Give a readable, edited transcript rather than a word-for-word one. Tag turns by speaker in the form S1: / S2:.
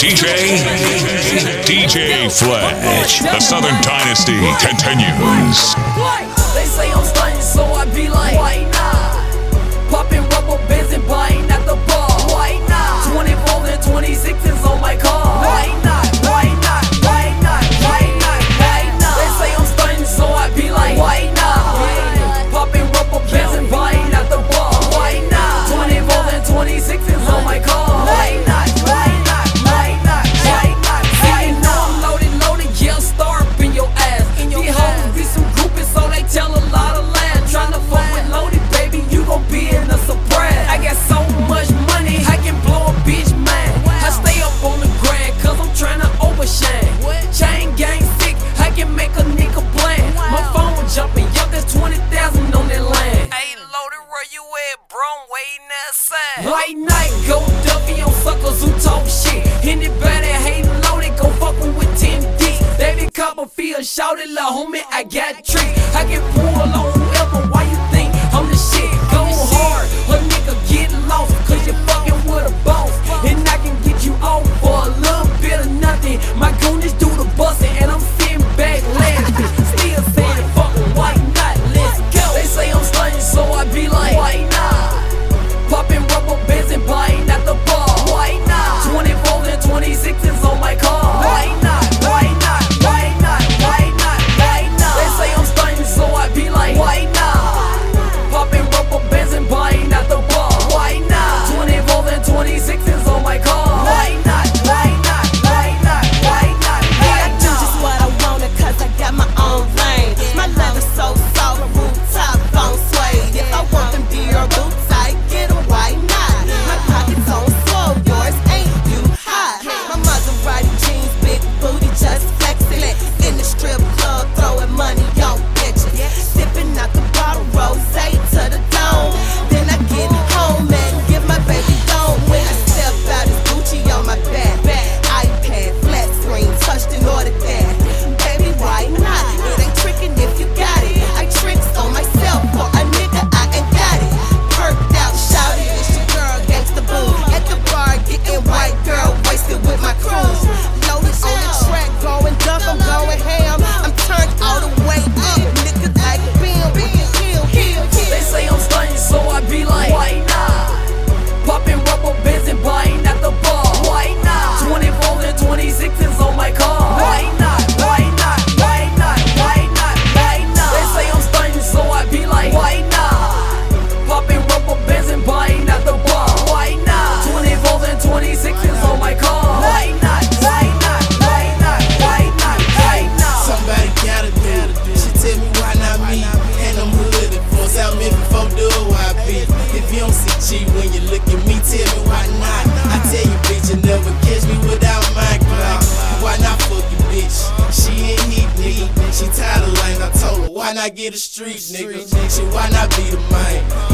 S1: DJ Fletch. The Southern Dynasty continues.
S2: They say I'm stunting, so I be like, why not? Popping rubber bands and buying at the bar. Why not? 24 and 26s on my car. Why not? Why not? Why not? Why not? Why not? They say I'm stunting, so I be like, why not? Popping rubber bands and buying at the bar. Why not? 24 and 26s on my car. Why not? Why not? Why not? Why not? See, you know I'm loaded, yeah, star up in your ass. These hoes be some groupies, so they tell a lot of lies. Tryna fuck with loaded, baby, you gon' be in a surprise. I got so much money, I can blow a bitch mind. I stay up on the grind, cause I'm tryna overshine. Chain gang sick, I can make a nigga blind. My phone jumping, yup, that's 20,000 on that line.
S3: Hey, loaded, where you at, bro? I'm waiting outside.
S2: White night, go Duffy on suckers who talk shit. Anybody hating loaded, go fuckin' with 10 D. David Copperfield shouted, la homie, I got tricks. I can pull on whoever, why you think I'm the shit? Go hard, a nigga get lost, cause you fucking with a boss. And I can get you off for a little bit of nothing. My goonies do the bustin', and I'm sitting back laughing. Still saying, fucking why not? Let's go. They say I'm stunting, so I be like, why not? Popping rubber bands and buying at the bar. Why not? 24 and 26s on my car. Why not? Why not? Why not? Why not? Why not? They say I'm stunting, so I be like, why not? Popping rubber bands and buying at the bar. Why not? 24 and 26s on my car. Why not? Why not? Why not? Why not? Why
S4: I do just what I wanna, cause I got my own lane. My love is so soft, rooftop on suede. If I want them Dior boots, I get them, why not? My pockets on slow, yours ain't you hot. My Maserati jeans, big booty, just flexing. In the strip club, throwing money on bitches. Sipping out the bottle, rosé to the dome. Then I get home and give my baby dome. When I step out, it's Gucci on my back. iPad, flat screen, touched and ordered that. Baby, why not? It ain't tricking if you got it. I tricks on myself for a nigga, I ain't got it. Perked out, shouted, it's your girl, gangsta boo. At the bar, getting white girl, wasted with my crew. Loaded on the track, going dumb, I'm going ham. I'm turned all the way up, niggas like bam, kill.
S2: They say I'm stunting, so I be like, why not? Popping rubber bands and buying at the bar. Why not? 24 and 26s on my car. Why not? Why not? Why not? Why not? Why not? They say I'm stunting, so I be like, why not? Popping rubber bands and buying at the bar. Why not? 24 and 26s on my car. Why not? Why not? Why not? Why not? Why not?
S5: Somebody gotta do it. She tell me why not me? And I'm hooded. Force out me before do why be. If you don't see cheap when you look at me, tell me why not? I tell you, bitch, you never catch me without my Glock. Why not fuck you, bitch? She ain't heat, nigga. She tired of lane. I told her, why not get a street, nigga? She why not be the man?